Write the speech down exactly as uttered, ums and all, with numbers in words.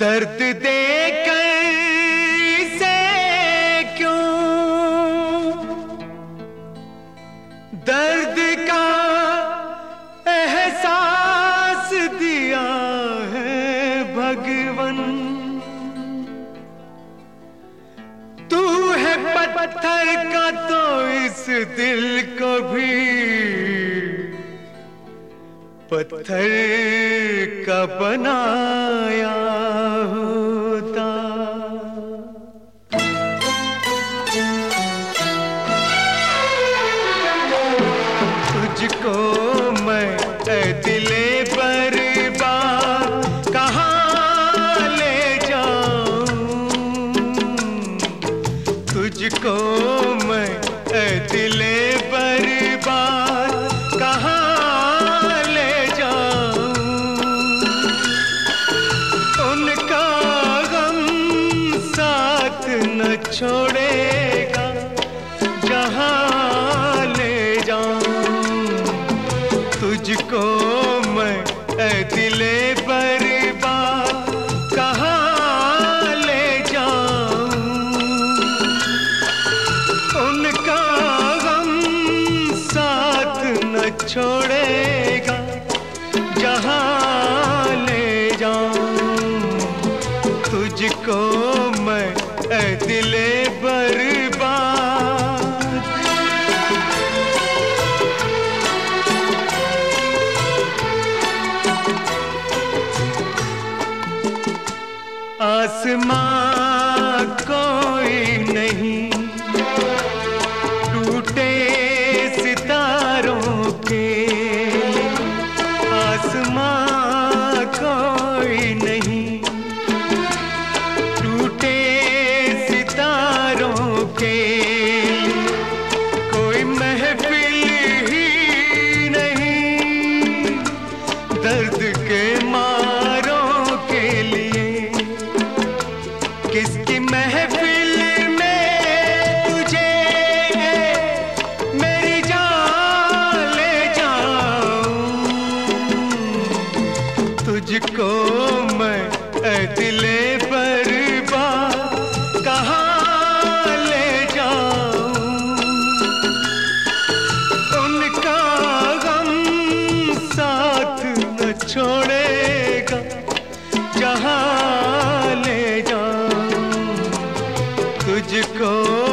दर्द देकर से क्यों दर्द का एहसास दिया है भगवन। तू है पत्थर का तो इस दिल को भी पत्थर का बनाया होता। तुझको मैं ऐ दिले बर्बाद कहाँ ले जाऊं। तुझको मैं ऐ दिले बर्बाद कहाँ न छोड़ेगा जहाँ ले जाऊं। तुझको मैं ऐ दिले बर्बाद कहाँ ले जाऊं। उनका गम साथ न छोड़ेगा जहाँ ले जाऊं। तुझको मैं ऐ दिले बर्बाद। आसमां कोई नहीं टूटे सितारों के। आसमां कोई नहीं टूटे के कोई महफिल ही नहीं दर्द के मारों के लिए। किसकी महफिल में तुझे मेरी जान ले जाऊं। तुझको मैं ऐ दिले बर्बाद कहाँ छोड़ेगा जहाँ ले जाऊं। तुझको